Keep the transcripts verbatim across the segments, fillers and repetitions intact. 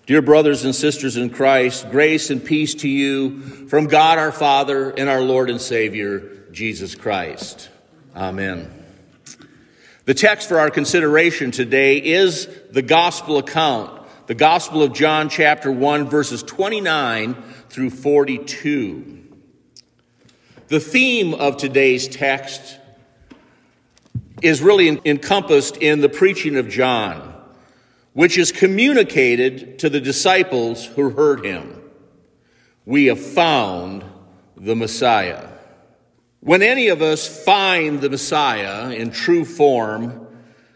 Dear brothers and sisters in Christ, grace and peace to you from God our Father and our Lord and Savior, Jesus Christ. Amen. The text for our consideration today is the gospel account, the Gospel of John chapter one, verses twenty-nine through forty-two. The theme of today's text is really encompassed in the preaching of John, which is communicated to the disciples who heard him. We have found the Messiah. When any of us find the Messiah in true form,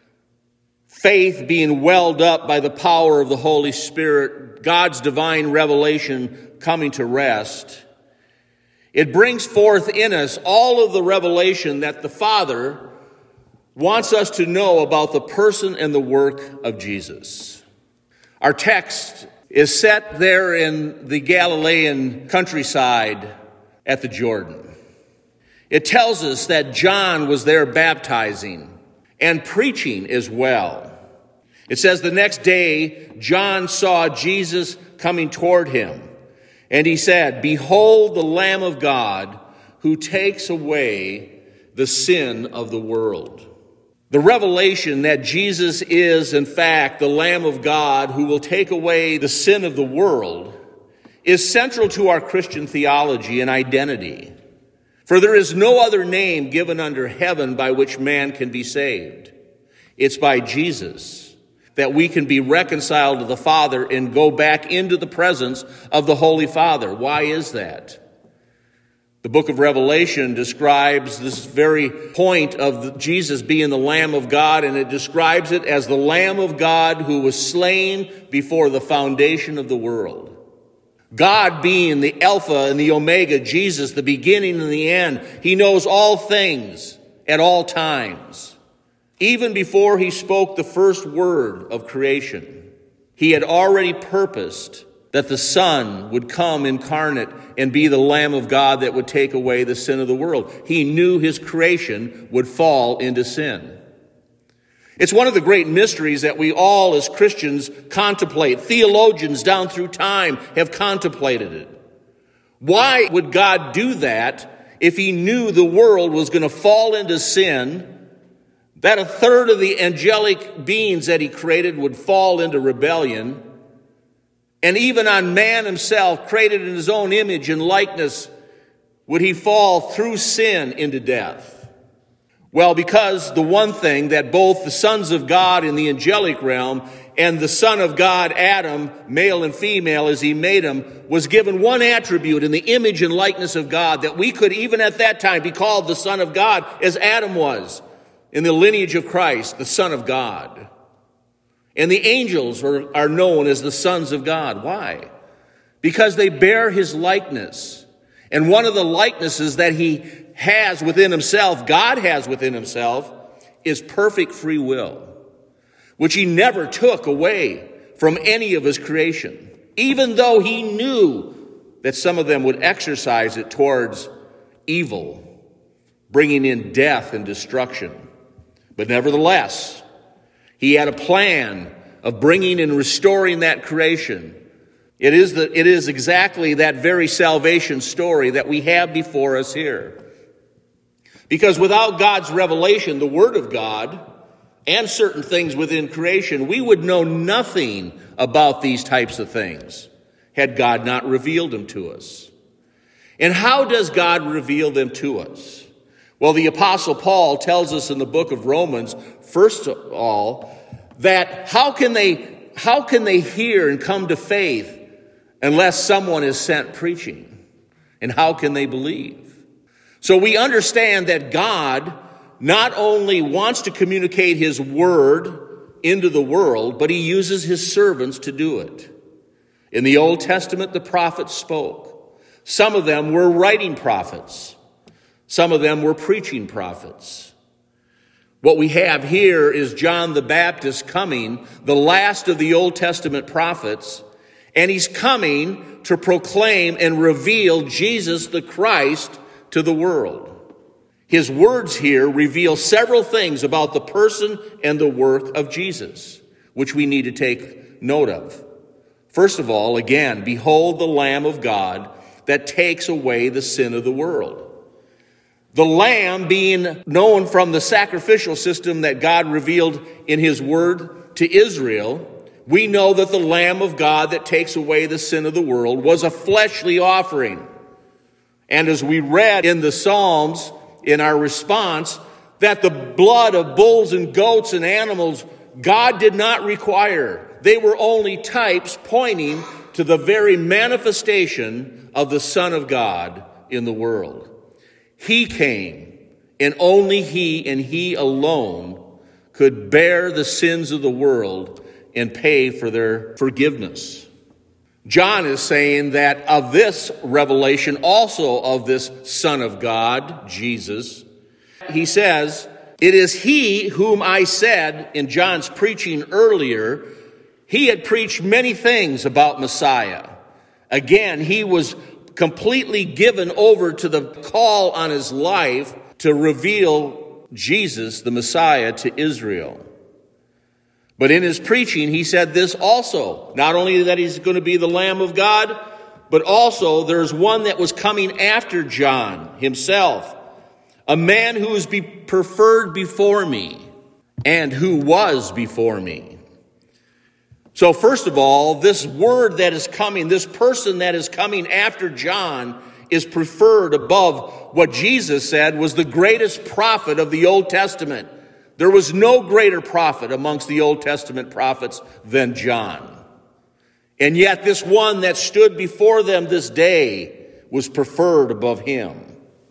faith being welled up by the power of the Holy Spirit, God's divine revelation coming to rest, it brings forth in us all of the revelation that the Father wants us to know about the person and the work of Jesus. Our text is set there in the Galilean countryside at the Jordan. It tells us that John was there baptizing and preaching as well. It says the next day, John saw Jesus coming toward him, and he said, "Behold the Lamb of God who takes away the sin of the world." The revelation that Jesus is, in fact, the Lamb of God who will take away the sin of the world is central to our Christian theology and identity. For there is no other name given under heaven by which man can be saved. It's by Jesus that we can be reconciled to the Father and go back into the presence of the Holy Father. Why is that? The book of Revelation describes this very point of Jesus being the Lamb of God, and it describes it as the Lamb of God who was slain before the foundation of the world. God being the Alpha and the Omega, Jesus, the beginning and the end. He knows all things at all times. Even before he spoke the first word of creation, he had already purposed that the Son would come incarnate and be the Lamb of God that would take away the sin of the world. He knew his creation would fall into sin. It's one of the great mysteries that we all as Christians contemplate. Theologians down through time have contemplated it. Why would God do that if he knew the world was going to fall into sin, that a third of the angelic beings that he created would fall into rebellion, and even on man himself, created in his own image and likeness, would he fall through sin into death? Well, because the one thing that both the sons of God in the angelic realm and the Son of God, Adam, male and female as he made him, was given one attribute in the image and likeness of God, that we could even at that time be called the Son of God as Adam was in the lineage of Christ, the Son of God. And the angels are, are known as the sons of God. Why? Because they bear his likeness. And one of the likenesses that he has within himself, God has within himself, is perfect free will, which he never took away from any of his creation, even though he knew that some of them would exercise it towards evil, bringing in death and destruction. But nevertheless, he had a plan of bringing and restoring that creation. It is the, it is exactly that very salvation story that we have before us here. Because without God's revelation, the Word of God, and certain things within creation, we would know nothing about these types of things had God not revealed them to us. And how does God reveal them to us? Well, the Apostle Paul tells us in the book of Romans, first of all, that how can they, how can they hear and come to faith unless someone is sent preaching? And how can they believe? So we understand that God not only wants to communicate his word into the world, but he uses his servants to do it. In the Old Testament, the prophets spoke. Some of them were writing prophets. Some of them were preaching prophets. What we have here is John the Baptist coming, the last of the Old Testament prophets, and he's coming to proclaim and reveal Jesus the Christ to the world. His words here reveal several things about the person and the work of Jesus, which we need to take note of. First of all, again, behold the Lamb of God that takes away the sin of the world. The Lamb being known from the sacrificial system that God revealed in his word to Israel, we know that the Lamb of God that takes away the sin of the world was a fleshly offering. And as we read in the Psalms in our response, that the blood of bulls and goats and animals God did not require. They were only types pointing to the very manifestation of the Son of God in the world. He came, and only he and he alone could bear the sins of the world and pay for their forgiveness. John is saying that of this revelation, also of this Son of God, Jesus, he says, it is he whom I said in John's preaching earlier, he had preached many things about Messiah. Again, he was completely given over to the call on his life to reveal Jesus, the Messiah, to Israel. But in his preaching, he said this also, not only that he's going to be the Lamb of God, but also there's one that was coming after John himself, a man who is be preferred before me and who was before me. So first of all, this word that is coming, this person that is coming after John is preferred above what Jesus said was the greatest prophet of the Old Testament. There was no greater prophet amongst the Old Testament prophets than John. And yet this one that stood before them this day was preferred above him.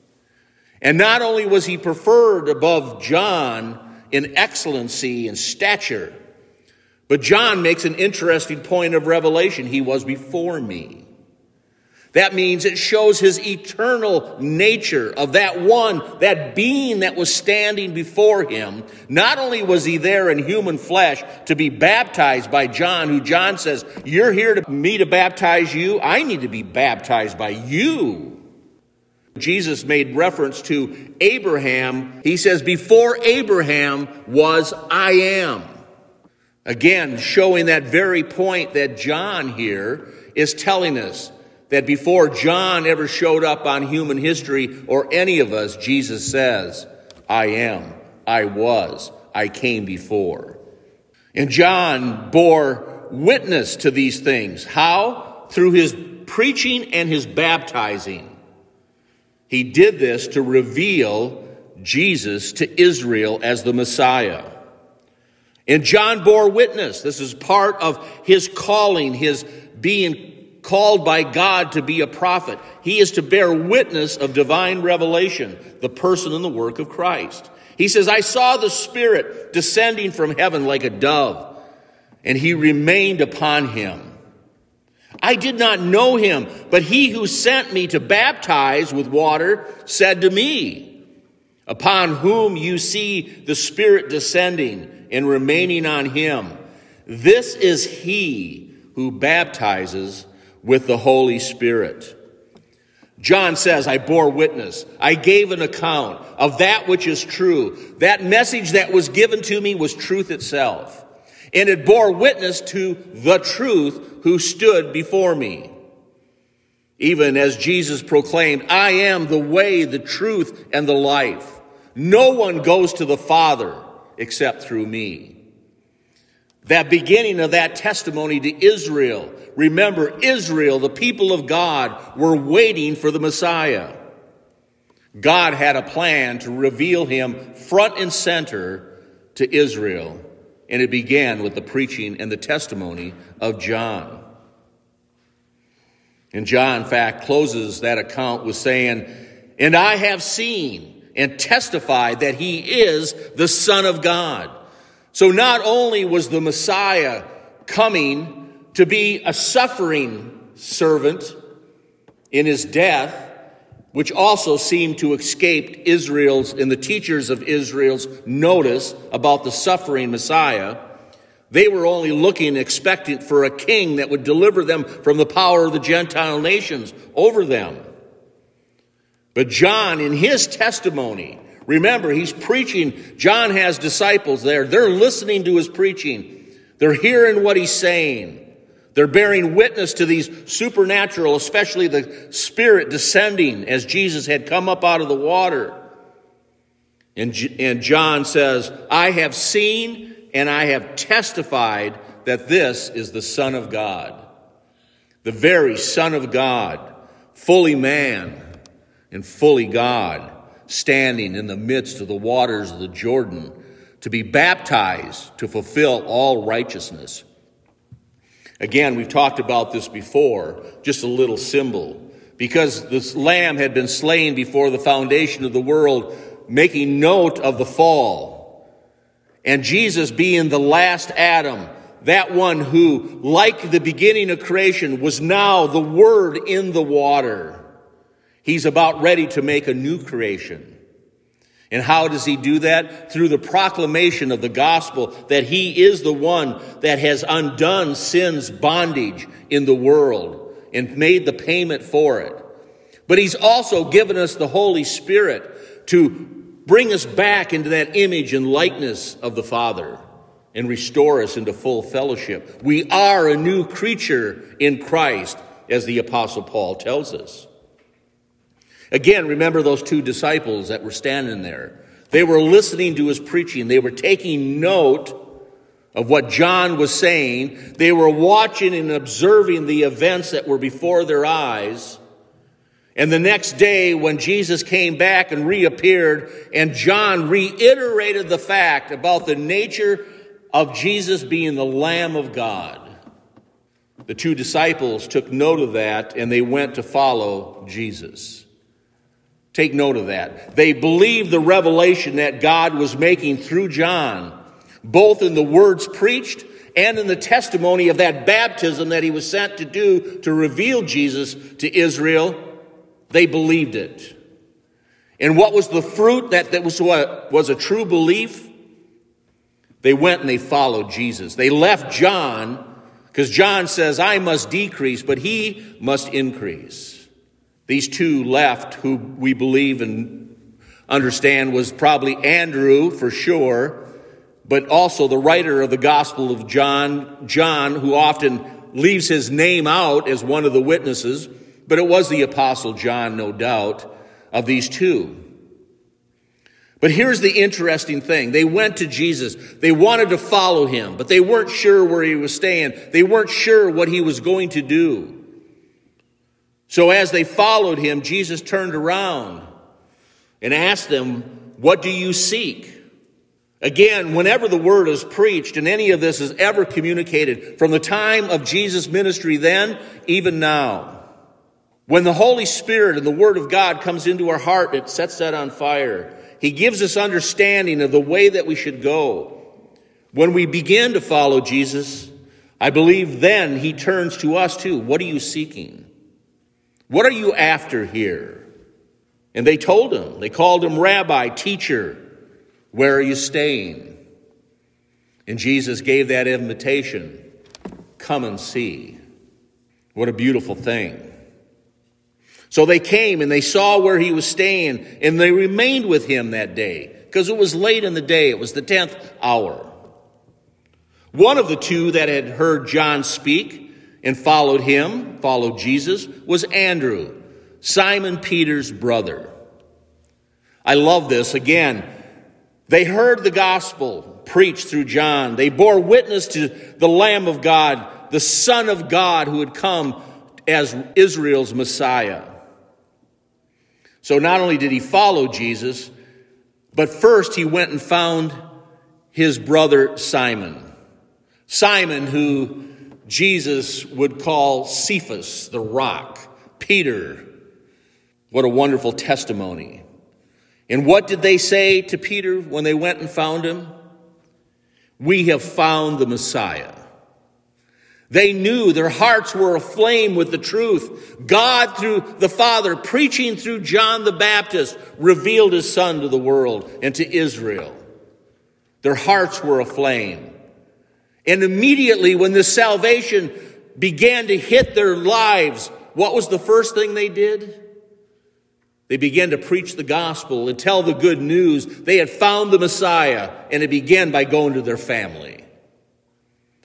And not only was he preferred above John in excellency and stature, but John makes an interesting point of revelation. He was before me. That means it shows his eternal nature of that one, that being that was standing before him. Not only was he there in human flesh to be baptized by John, who John says, you're here to me to baptize you. I need to be baptized by you. Jesus made reference to Abraham. He says, before Abraham was, I am. Again, showing that very point that John here is telling us, that before John ever showed up on human history or any of us, Jesus says, I am, I was, I came before. And John bore witness to these things. How? Through his preaching and his baptizing. He did this to reveal Jesus to Israel as the Messiah. And John bore witness. This is part of his calling, his being called by God to be a prophet. He is to bear witness of divine revelation, the person and the work of Christ. He says, I saw the Spirit descending from heaven like a dove, and he remained upon him. I did not know him, but he who sent me to baptize with water said to me, upon whom you see the Spirit descending and remaining on him, this is he who baptizes with the Holy Spirit. John says, I bore witness. I gave an account of that which is true. That message that was given to me was truth itself. And it bore witness to the truth who stood before me. Even as Jesus proclaimed, I am the way, the truth, and the life. No one goes to the Father except through me. That beginning of that testimony to Israel. Remember, Israel, the people of God, were waiting for the Messiah. God had a plan to reveal him front and center to Israel. And it began with the preaching and the testimony of John. And John, in fact, closes that account with saying, and I have seen and testified that he is the Son of God. So not only was the Messiah coming to be a suffering servant in his death, which also seemed to escape Israel's and the teachers of Israel's notice about the suffering Messiah. They were only looking, expectant for a king that would deliver them from the power of the Gentile nations over them. But John, in his testimony, remember, he's preaching. John has disciples there. They're listening to his preaching. They're hearing what he's saying. They're bearing witness to these supernatural, especially the Spirit descending as Jesus had come up out of the water. And, and John says, I have seen and I have testified that this is the Son of God. The very Son of God, fully man and fully God, standing in the midst of the waters of the Jordan to be baptized to fulfill all righteousness. Again, we've talked about this before, just a little symbol. Because this lamb had been slain before the foundation of the world, making note of the fall. And Jesus being the last Adam, that one who, like the beginning of creation, was now the Word in the water. He's about ready to make a new creation. And how does he do that? Through the proclamation of the gospel that he is the one that has undone sin's bondage in the world and made the payment for it. But he's also given us the Holy Spirit to bring us back into that image and likeness of the Father and restore us into full fellowship. We are a new creature in Christ, as the Apostle Paul tells us. Again, remember those two disciples that were standing there. They were listening to his preaching. They were taking note of what John was saying. They were watching and observing the events that were before their eyes. And the next day, when Jesus came back and reappeared, and John reiterated the fact about the nature of Jesus being the Lamb of God, the two disciples took note of that, and they went to follow Jesus. Take note of that. They believed the revelation that God was making through John, both in the words preached and in the testimony of that baptism that he was sent to do to reveal Jesus to Israel. They believed it. And what was the fruit that, that was what was a true belief? They went and they followed Jesus. They left John, because John says, I must decrease, but he must increase. These two left, who we believe and understand was probably Andrew for sure, but also the writer of the Gospel of John, John, who often leaves his name out as one of the witnesses, but it was the Apostle John, no doubt, of these two. But here's the interesting thing. They went to Jesus. They wanted to follow him, but they weren't sure where he was staying. They weren't sure what he was going to do. So as they followed him, Jesus turned around and asked them, what do you seek? Again, whenever the word is preached and any of this is ever communicated, from the time of Jesus' ministry then, even now, when the Holy Spirit and the Word of God comes into our heart, it sets that on fire. He gives us understanding of the way that we should go. When we begin to follow Jesus, I believe then he turns to us too. What are you seeking? What are you after here? And they told him. They called him Rabbi, teacher. Where are you staying? And Jesus gave that invitation. Come and see. What a beautiful thing. So they came and they saw where he was staying, and they remained with him that day because it was late in the day. It was the tenth hour. One of the two that had heard John speak and followed him, followed Jesus, was Andrew, Simon Peter's brother. I love this. Again, they heard the gospel preached through John. They bore witness to the Lamb of God, the Son of God who had come as Israel's Messiah. So not only did he follow Jesus, but first he went and found his brother Simon. Simon, who Jesus would call Cephas, the rock. Peter. What a wonderful testimony. And what did they say to Peter when they went and found him? We have found the Messiah. They knew, their hearts were aflame with the truth. God, through the Father, preaching through John the Baptist, revealed his Son to the world and to Israel. Their hearts were aflame. And immediately when this salvation began to hit their lives, what was the first thing they did? They began to preach the gospel and tell the good news. They had found the Messiah, and it began by going to their family.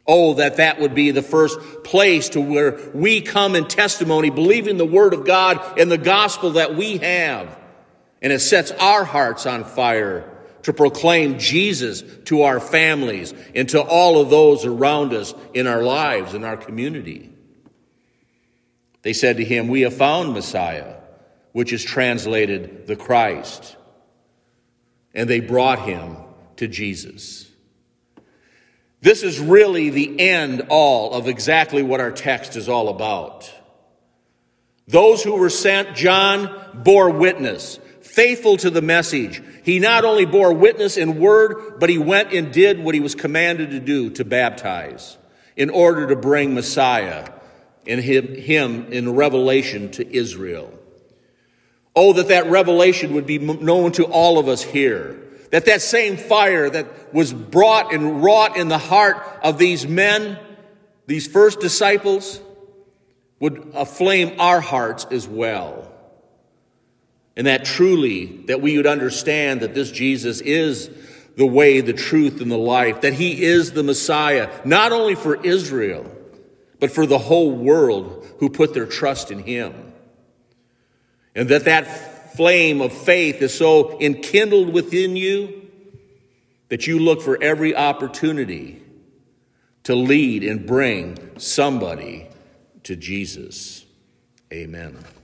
Oh, that that would be the first place to where we come in testimony, believing the word of God and the gospel that we have. And it sets our hearts on fire to proclaim Jesus to our families and to all of those around us in our lives, in our community. They said to him, "We have found Messiah," which is translated the Christ. And they brought him to Jesus. This is really the end all of exactly what our text is all about. Those who were sent, John bore witness, faithful to the message. He not only bore witness in word, but he went and did what he was commanded to do, to baptize, in order to bring Messiah and him in revelation to Israel. Oh, that that revelation would be known to all of us here. That that same fire that was brought and wrought in the heart of these men, these first disciples, would aflame our hearts as well. And that truly, that we would understand that this Jesus is the way, the truth, and the life. That he is the Messiah, not only for Israel, but for the whole world who put their trust in him. And that that flame of faith is so enkindled within you that you look for every opportunity to lead and bring somebody to Jesus. Amen.